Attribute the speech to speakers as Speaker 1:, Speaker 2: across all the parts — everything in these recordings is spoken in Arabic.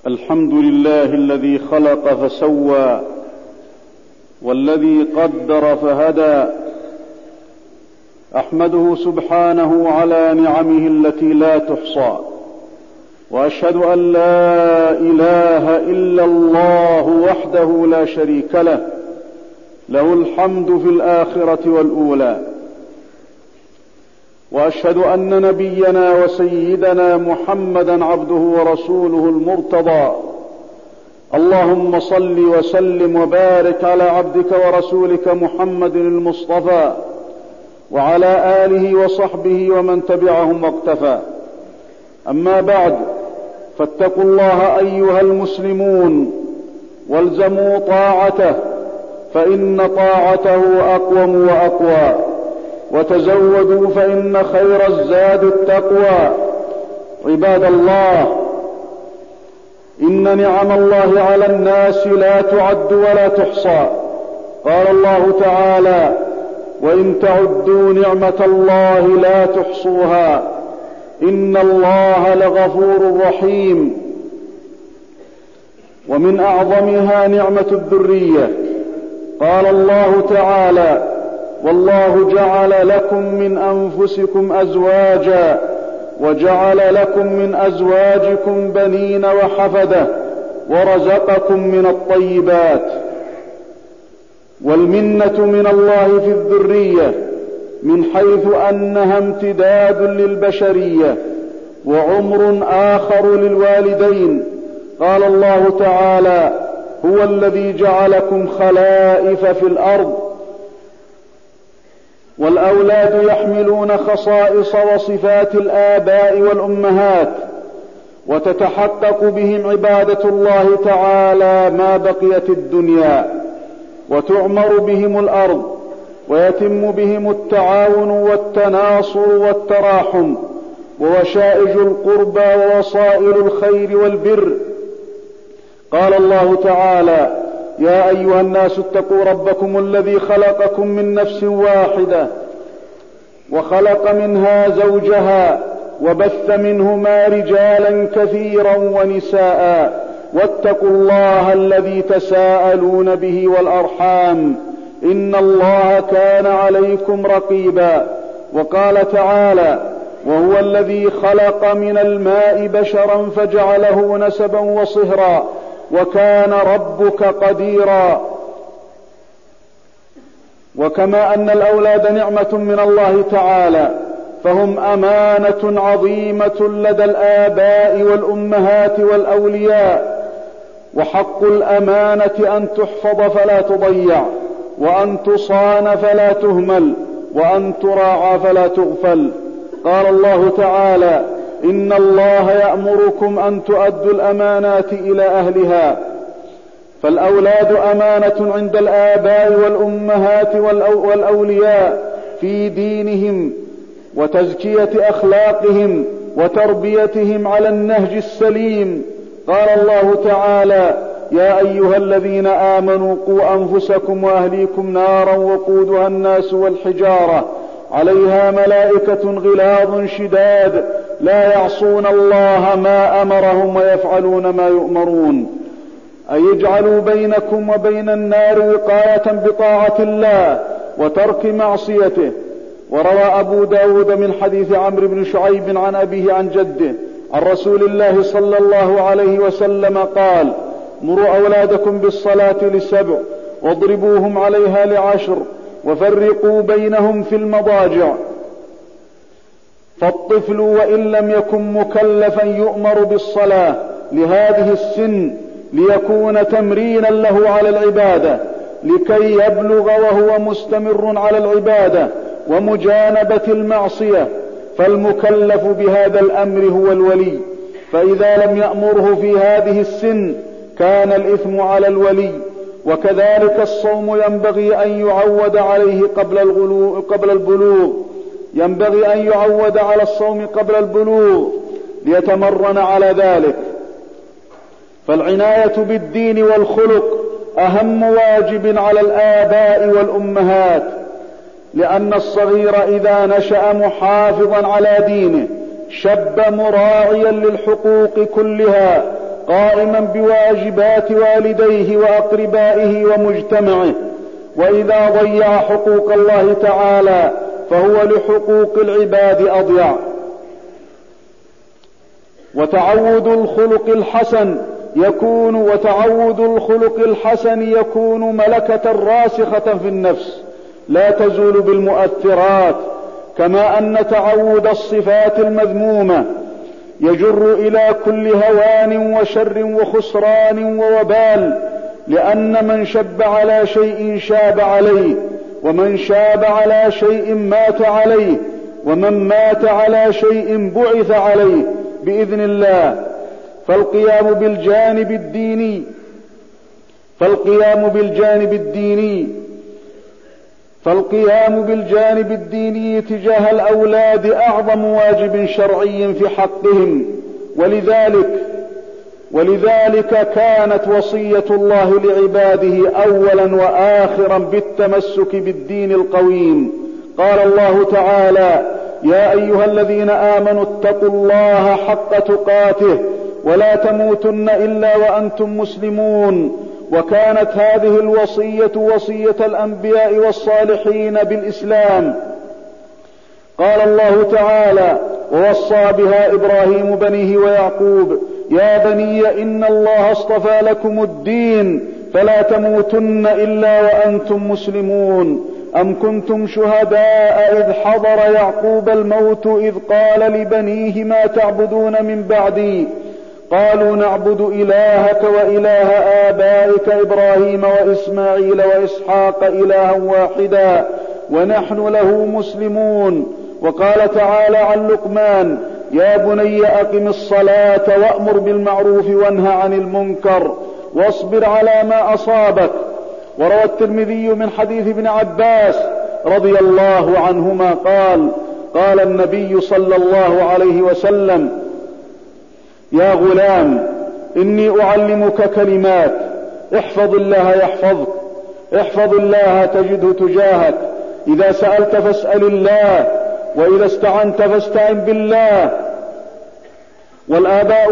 Speaker 1: الحمد لله الذي خلق فسوى والذي قدر فهدى. أحمده سبحانه على نعمه التي لا تحصى، وأشهد أن لا إله إلا الله وحده لا شريك له، له الحمد في الآخرة والأولى. وأشهد أن نبينا وسيدنا محمدا عبده ورسوله المرتضى. اللهم صل وسلم وبارك على عبدك ورسولك محمد المصطفى وعلى آله وصحبه ومن تبعهم واقتفى. أما بعد، فاتقوا الله أيها المسلمون والزموا طاعته، فإن طاعته أقوم وأقوى. وتزودوا فإن خير الزاد التقوى. عباد الله، إن نعم الله على الناس لا تعد ولا تحصى. قال الله تعالى: وإن تعدوا نعمة الله لا تحصوها إن الله لغفور رحيم. ومن أعظمها نعمة الذرية. قال الله تعالى: والله جعل لكم من أنفسكم أزواجا وجعل لكم من أزواجكم بنين وحفدة ورزقكم من الطيبات. والمنة من الله في الذرية من حيث أنها امتداد للبشرية وعمر آخر للوالدين. قال الله تعالى: هو الذي جعلكم خلائف في الأرض. والأولاد يحملون خصائص وصفات الآباء والأمهات، وتتحقق بهم عبادة الله تعالى ما بقيت الدنيا، وتعمر بهم الأرض، ويتم بهم التعاون والتناصر والتراحم ووشائج القربى ووصائل الخير والبر. قال الله تعالى: يا أيها الناس اتقوا ربكم الذي خلقكم من نفس واحدة وخلق منها زوجها وبث منهما رجالا كثيرا ونساء واتقوا الله الذي تساءلون به والأرحام إن الله كان عليكم رقيبا. وقال تعالى: وهو الذي خلق من الماء بشرا فجعله نسبا وصهرا وكان ربك قديرا. وكما أن الأولاد نعمة من الله تعالى، فهم أمانة عظيمة لدى الآباء والأمهات والأولياء. وحق الأمانة أن تحفظ فلا تضيع، وأن تصان فلا تهمل، وأن تراعى فلا تغفل. قال الله تعالى: إن الله يأمركم أن تؤدوا الأمانات إلى أهلها. فالأولاد أمانة عند الآباء والأمهات والأولياء في دينهم وتزكية أخلاقهم وتربيتهم على النهج السليم. قال الله تعالى: يا أيها الذين آمنوا قوا أنفسكم وأهليكم نارا وقودها الناس والحجارة عليها ملائكة غلاظ شداد لا يعصون الله ما أمرهم ويفعلون ما يؤمرون. أي اجعلوا بينكم وبين النار وقاية بطاعة الله وترك معصيته. وروى أبو داود من حديث عمرو بن شعيب عن أبيه عن جده عن رسول الله صلى الله عليه وسلم قال: مروا أولادكم بالصلاة ل7 واضربوهم عليها ل10 وفرقوا بينهم في المضاجع. فالطفل وإن لم يكن مكلفا يؤمر بالصلاة لهذه السن ليكون تمرينا له على العبادة، لكي يبلغ وهو مستمر على العبادة ومجانبة المعصية. فالمكلف بهذا الأمر هو الولي، فإذا لم يأمره في هذه السن كان الإثم على الولي. وكذلك الصوم ينبغي أن يعود عليه قبل البلوغ، ينبغي أن يعود على الصوم قبل البلوغ ليتمرن على ذلك. فالعناية بالدين والخلق أهم واجب على الآباء والأمهات، لأن الصغير إذا نشأ محافظا على دينه شب مراعيا للحقوق كلها قائما بواجبات والديه وأقربائه ومجتمعه، وإذا ضيع حقوق الله تعالى فهو لحقوق العباد أضيع. وتعود الخلق الحسن يكون ملكة راسخة في النفس لا تزول بالمؤثرات، كما أن تعود الصفات المذمومة يجر إلى كل هوان وشر وخسران ووبال، لأن من شب على شيء شاب عليه، ومن شاب على شيء مات عليه، ومن مات على شيء بعث عليه بإذن الله. فالقيام بالجانب الديني تجاه الأولاد أعظم واجب شرعي في حقهم، ولذلك كانت وصية الله لعباده أولا وآخرا بالتمسك بالدين القويم. قال الله تعالى: يا أيها الذين آمنوا اتقوا الله حق تقاته ولا تموتن إلا وأنتم مسلمون. وكانت هذه الوصية وصية الأنبياء والصالحين بالإسلام. قال الله تعالى: ووصى بها إبراهيم بنيه ويعقوب يا بني إن الله اصطفى لكم الدين فلا تموتن إلا وأنتم مسلمون. أم كنتم شهداء إذ حضر يعقوب الموت إذ قال لبنيه ما تعبدون من بعدي قالوا نعبد إلهك وإله آبائك إبراهيم وإسماعيل وإسحاق إلها واحدا ونحن له مسلمون. وقال تعالى عن لقمان: يا بني أقم الصلاة وأمر بالمعروف وانهى عن المنكر واصبر على ما أصابك. وروى الترمذي من حديث ابن عباس رضي الله عنهما قال النبي صلى الله عليه وسلم: يا غلام إني أعلمك كلمات احفظ الله يحفظك، احفظ الله تجده تجاهك، إذا سألت فاسأل الله، وإذا استعنت فاستعن بالله. والآباء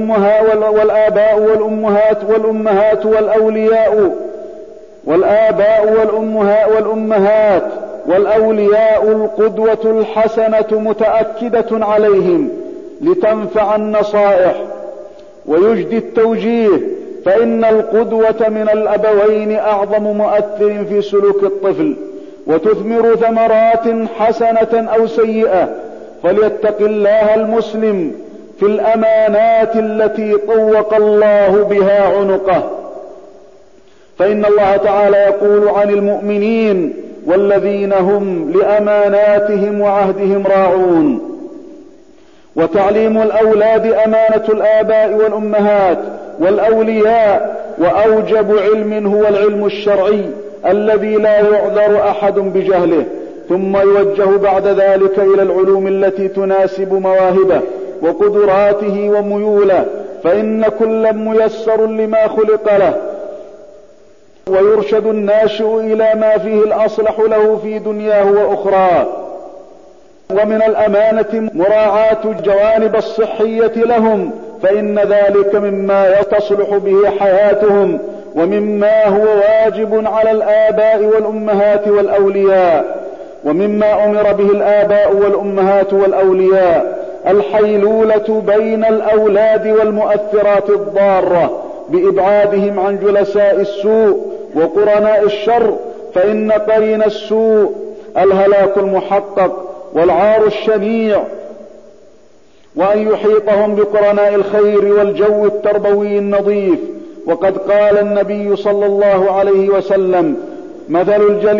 Speaker 1: والأولياء القدوة الحسنة متأكدة عليهم لتنفع النصائح ويجدي التوجيه، فإن القدوة من الأبوين أعظم مؤثر في سلوك الطفل وتثمر ثمرات حسنة أو سيئة. فليتق الله المسلم في الأمانات التي طوق الله بها عنقه، فإن الله تعالى يقول عن المؤمنين: والذين هم لأماناتهم وعهدهم راعون. وتعليم الأولاد أمانة الآباء والأمهات والأولياء، وأوجب علم هو العلم الشرعي الذي لا يعذر أحد بجهله، ثم يوجه بعد ذلك إلى العلوم التي تناسب مواهبه وقدراته وميوله، فإن كل ميسر لما خلق له، ويرشد الناشئ إلى ما فيه الأصلح له في دنياه وأخراه. ومن الأمانة مراعاة الجوانب الصحية لهم، فإن ذلك مما تصلح به حياتهم، ومما هو واجب على الآباء والأمهات والأولياء. ومما أمر به الآباء والأمهات والأولياء الحيلولة بين الأولاد والمؤثرات الضارة بإبعادهم عن جلساء السوء وقرناء الشر، فإن قرين السوء الهلاك المحقق والعار الشنيع، وأن يحيطهم بقرناء الخير والجو التربوي النظيف. وقد قال النبي صلى الله عليه وسلم: مثل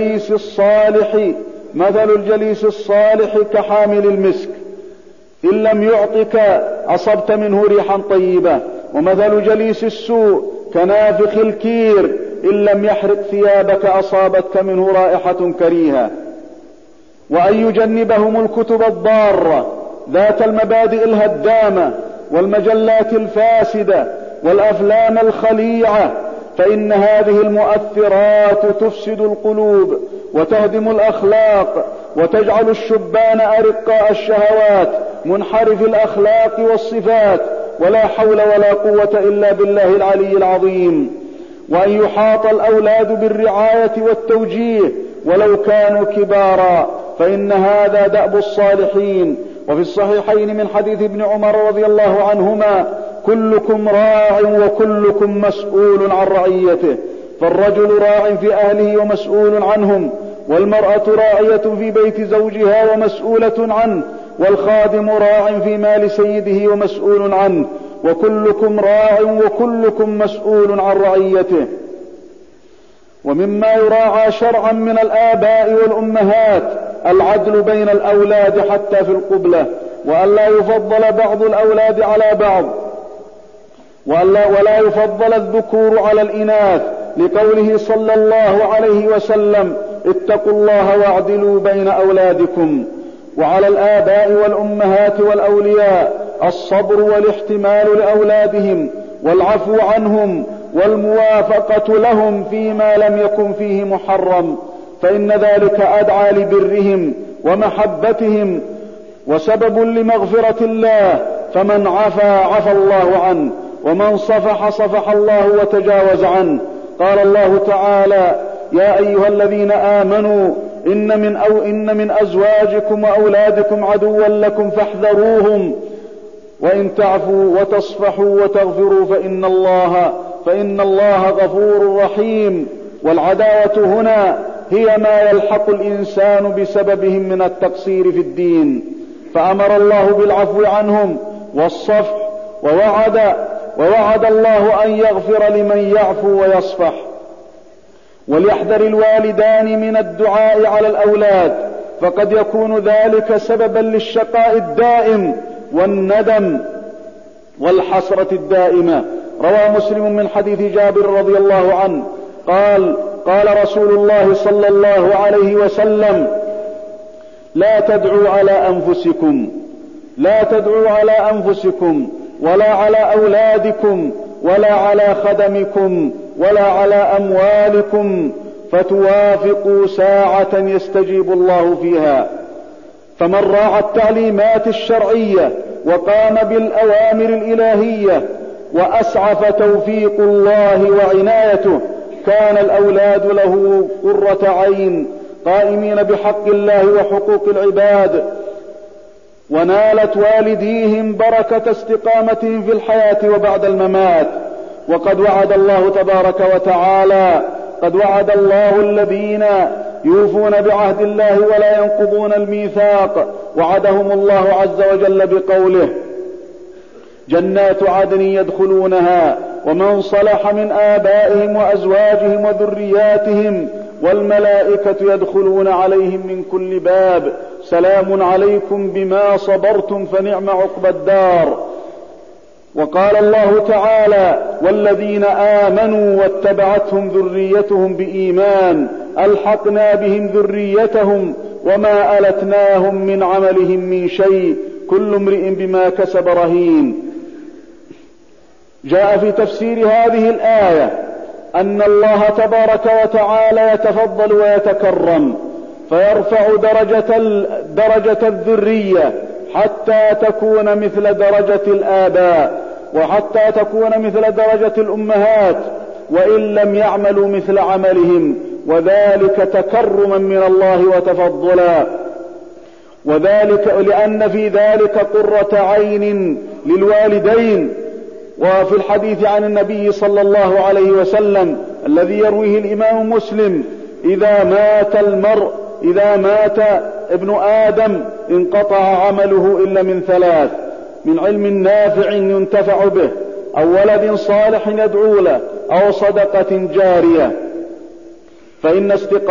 Speaker 1: الجليس الصالح كحامل المسك، إن لم يعطك أصبت منه ريحا طيبة، ومثل جليس السوء كنافخ الكير، إن لم يحرق ثيابك أصابتك منه رائحة كريهة. وأن يجنبهم الكتب الضارة ذات المبادئ الهدامة والمجلات الفاسدة والأفلام الخليعة، فإن هذه المؤثرات تفسد القلوب وتهدم الأخلاق، وتجعل الشبان أرقاء الشهوات منحرف الأخلاق والصفات، ولا حول ولا قوة إلا بالله العلي العظيم. وأن يحاط الأولاد بالرعاية والتوجيه ولو كانوا كبارا، فإن هذا دأب الصالحين. وفي الصحيحين من حديث ابن عمر رضي الله عنهما: كلكم راع وكلكم مسؤول عن رعيته، فالرجل راع في أهله ومسؤول عنهم، والمرأة راعية في بيت زوجها ومسؤولة عنه، والخادم راع في مال سيده ومسؤول عنه، وكلكم راع وكلكم مسؤول عن رعيته. ومما يراعى شرعا من الآباء والأمهات العدل بين الأولاد حتى في القبلة، وألا يفضل بعض الأولاد على بعض، ولا يفضل الذكور على الإناث، لقوله صلى الله عليه وسلم: اتقوا الله واعدلوا بين أولادكم. وعلى الآباء والأمهات والأولياء الصبر والاحتمال لأولادهم والعفو عنهم والموافقة لهم فيما لم يكن فيه محرم، فإن ذلك أدعى لبرهم ومحبتهم وسبب لمغفرة الله. فمن عفا الله عنه، ومن صفح صفح الله وتجاوز عنه. قال الله تعالى: يا أيها الذين آمنوا إن من أزواجكم وأولادكم عدوا لكم فاحذروهم، وإن تعفوا وتصفحوا وتغفروا فإن الله غفور رحيم. والعداوة هنا هي ما يلحق الإنسان بسببهم من التقصير في الدين، فأمر الله بالعفو عنهم والصفح، ووعد الله أن يغفر لمن يعفو ويصفح. وليحذر الوالدان من الدعاء على الأولاد، فقد يكون ذلك سببا للشقاء الدائم والندم والحسرة الدائمة. روى مسلم من حديث جابر رضي الله عنه قال رسول الله صلى الله عليه وسلم: لا تدعوا على أنفسكم ولا على أولادكم ولا على خدمكم ولا على أموالكم، فتوافقوا ساعة يستجيب الله فيها. فمن راعى التعليمات الشرعية وقام بالأوامر الإلهية وأسعف توفيق الله وعنايته، كان الأولاد له قرة عين قائمين بحق الله وحقوق العباد، ونالت والديهم بركة استقامتهم في الحياة وبعد الممات. وقد وعد الله تبارك وتعالى الذين يوفون بعهد الله ولا ينقضون الميثاق، وعدهم الله عز وجل بقوله: جنات عدن يدخلونها ومن صلح من آبائهم وأزواجهم وذرياتهم والملائكة يدخلون عليهم من كل باب سلام عليكم بما صبرتم فنعم عقبى الدار. وقال الله تعالى: والذين آمنوا واتبعتهم ذريتهم بإيمان ألحقنا بهم ذريتهم وما ألتناهم من عملهم من شيء كل امرئ بما كسب رهين. جاء في تفسير هذه الآية أن الله تبارك وتعالى يتفضل ويتكرم، فيرفع درجة الذرية حتى تكون مثل درجة الآباء، وحتى تكون مثل درجة الأمهات، وإن لم يعملوا مثل عملهم، وذلك تكرما من الله وتفضلا، وذلك لأن في ذلك قرة عين للوالدين. وفي الحديث عن النبي صلى الله عليه وسلم الذي يرويه الإمام مسلم: إذا مات ابن آدم انقطع عمله إلا من ثلاث: من علم نافع ينتفع به، أو ولد صالح يدعو له، أو صدقة جارية. فإن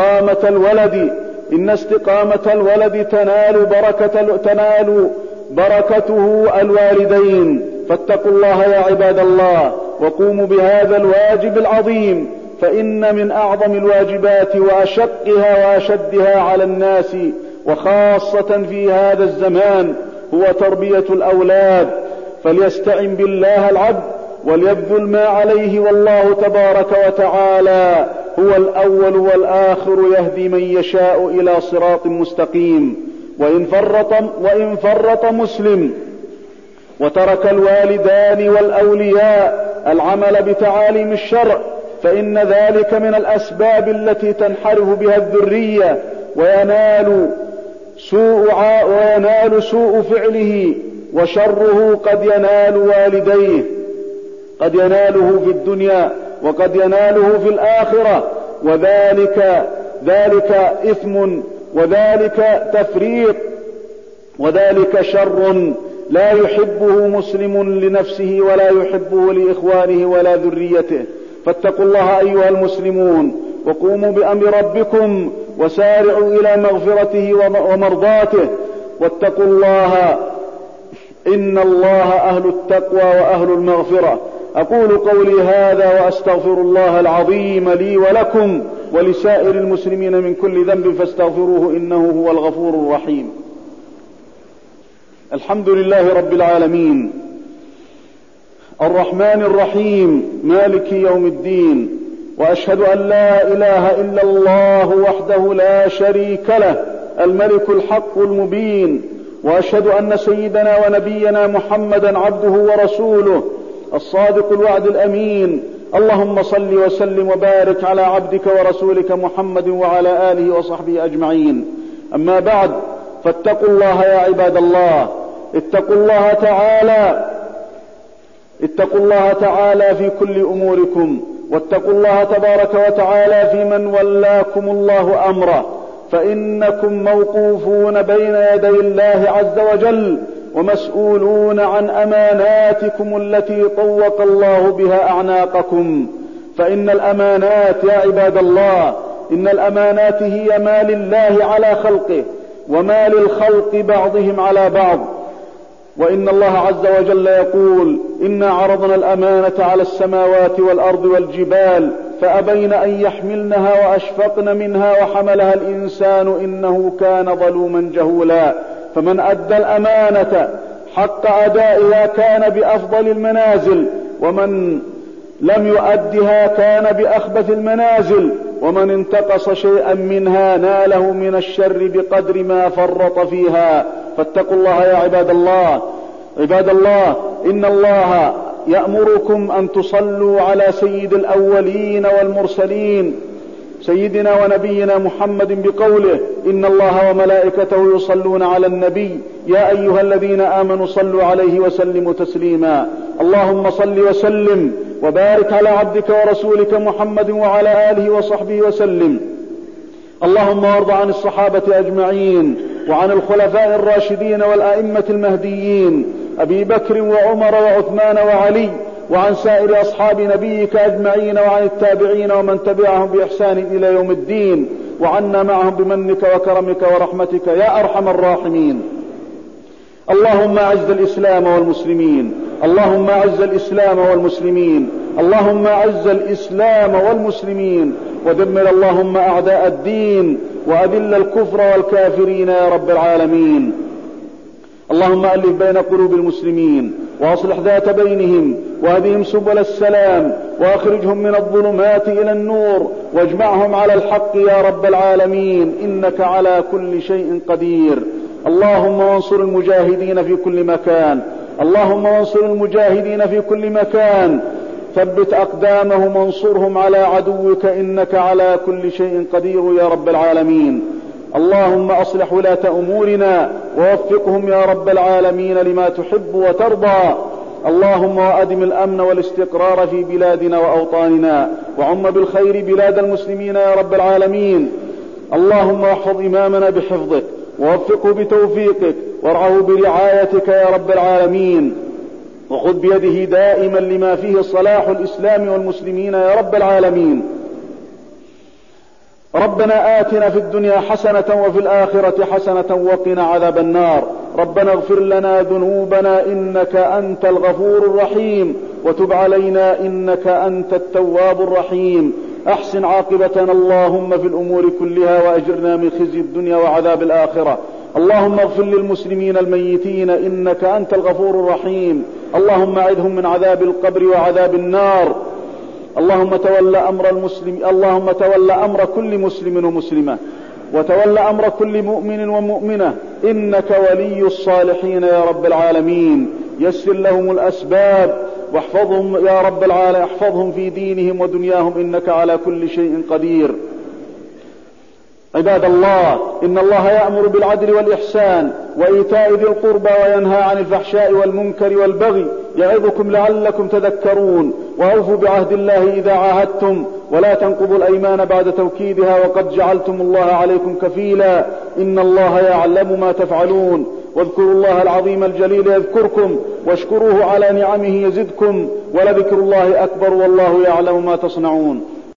Speaker 1: استقامة الولد تنال بركته الوالدين. فاتقوا الله يا عباد الله، وقوموا بهذا الواجب العظيم، فإن من أعظم الواجبات وأشقها وأشدها على الناس، وخاصة في هذا الزمان، هو تربية الأولاد. فليستعن بالله العبد وليبذل ما عليه، والله تبارك وتعالى هو الأول والآخر، يهدي من يشاء إلى صراط مستقيم. وإن فرط وترك الوالدان والأولياء العمل بتعاليم الشرع، فإن ذلك من الأسباب التي تنحرف بها الذرية وينال سوء فعله، وشره قد ينال والديه، قد يناله في الدنيا وقد يناله في الآخرة، وذلك إثم وذلك تفريط وذلك شر لا يحبه مسلم لنفسه ولا يحبه لإخوانه ولا ذريته. فاتقوا الله أيها المسلمون، وقوموا بأمر ربكم وسارعوا إلى مغفرته ومرضاته، واتقوا الله، إن الله أهل التقوى وأهل المغفرة. أقول قولي هذا وأستغفر الله العظيم لي ولكم ولسائر المسلمين من كل ذنب فاستغفروه إنه هو الغفور الرحيم. الحمد لله رب العالمين الرحمن الرحيم مالك يوم الدين، وأشهد أن لا إله إلا الله وحده لا شريك له الملك الحق المبين، وأشهد أن سيدنا ونبينا محمدا عبده ورسوله الصادق الوعد الأمين. اللهم صل وسلم وبارك على عبدك ورسولك محمد وعلى آله وصحبه أجمعين. أما بعد، فاتقوا الله يا عباد الله، اتقوا الله تعالى في كل أموركم، واتقوا الله تبارك وتعالى في من ولاكم الله أمره، فإنكم موقوفون بين يدي الله عز وجل ومسؤولون عن أماناتكم التي طوق الله بها أعناقكم. فإن الأمانات يا عباد الله، إن الأمانات هي ما لله على خلقه وما للخلق بعضهم على بعض. وإن الله عز وجل يقول: إنا عرضنا الأمانة على السماوات والأرض والجبال فأبين أن يحملنها وأشفقن منها وحملها الإنسان إنه كان ظلوما جهولا. فمن أدى الأمانة حق أدائها كان بأفضل المنازل، ومن لم يؤدها كان بأخبث المنازل، ومن انتقص شيئا منها ناله من الشر بقدر ما فرط فيها. فاتقوا الله يا عباد الله، إن الله يأمركم أن تصلوا على سيد الأولين والمرسلين سيدنا ونبينا محمد بقوله: إن الله وملائكته يصلون على النبي يا أيها الذين آمنوا صلوا عليه وسلموا تسليما. اللهم صل وسلم وبارك على عبدك ورسولك محمد وعلى آله وصحبه وسلم. اللهم وارض عن الصحابة أجمعين وعن الخلفاء الراشدين والأئمة المهديين أبي بكر وعمر وعثمان وعلي، وعن سائر أصحاب نبيك أجمعين، وعن التابعين ومن تبعهم بإحسان إلى يوم الدين، وعنا معهم بمنك وكرمك ورحمتك يا أرحم الراحمين. اللهم أعز الإسلام والمسلمين، اللهم أعز الإسلام والمسلمين، اللهم أعز الإسلام والمسلمين، ودمر اللهم أعداء الدين، وأذل الكفر والكافرين يا رب العالمين. اللهم ألف بين قلوب المسلمين وأصلح ذات بينهم وهدهم سبل السلام وأخرجهم من الظلمات إلى النور واجمعهم على الحق يا رب العالمين، إنك على كل شيء قدير. اللهم وانصر المجاهدين في كل مكان، اللهم وانصر المجاهدين في كل مكان، ثبت أقدامهم وانصرهم على عدوك، إنك على كل شيء قدير يا رب العالمين. اللهم أصلح ولاة أمورنا ووفقهم يا رب العالمين لما تحب وترضى. اللهم وأدم الأمن والاستقرار في بلادنا وأوطاننا، وعم بالخير بلاد المسلمين يا رب العالمين. اللهم واحفظ إمامنا بحفظك ووفقه بتوفيقك وارعه برعايتك يا رب العالمين، وخذ بيده دائما لما فيه صلاح الإسلام والمسلمين يا رب العالمين. ربنا آتنا في الدنيا حسنة وفي الآخرة حسنة وقنا عذاب النار. ربنا اغفر لنا ذنوبنا إنك أنت الغفور الرحيم، وتب علينا إنك أنت التواب الرحيم. أحسن عاقبتنا اللهم في الأمور كلها، وأجرنا من خزي الدنيا وعذاب الآخرة. اللهم اغفر للمسلمين الميتين إنك أنت الغفور الرحيم. اللهم أعذهم من عذاب القبر وعذاب النار. اللهم تولى أمر كل مسلم ومسلمة، وتولى أمر كل مؤمن ومؤمنة، إنك ولي الصالحين يا رب العالمين. يسر لهم الأسباب، واحفظهم يا رب العالمين، احفظهم في دينهم ودنياهم إنك على كل شيء قدير. عباد الله، إن الله يأمر بالعدل والإحسان وإيتاء ذي القربى وينهى عن الفحشاء والمنكر والبغي يعظكم لعلكم تذكرون. وأوفوا بعهد الله إذا عاهدتم، ولا تنقضوا الأيمان بعد توكيدها وقد جعلتم الله عليكم كفيلا، إن الله يعلم ما تفعلون. واذكروا الله العظيم الجليل يذكركم، واشكروه على نعمه يزدكم، ولذكر الله أكبر والله يعلم ما تصنعون.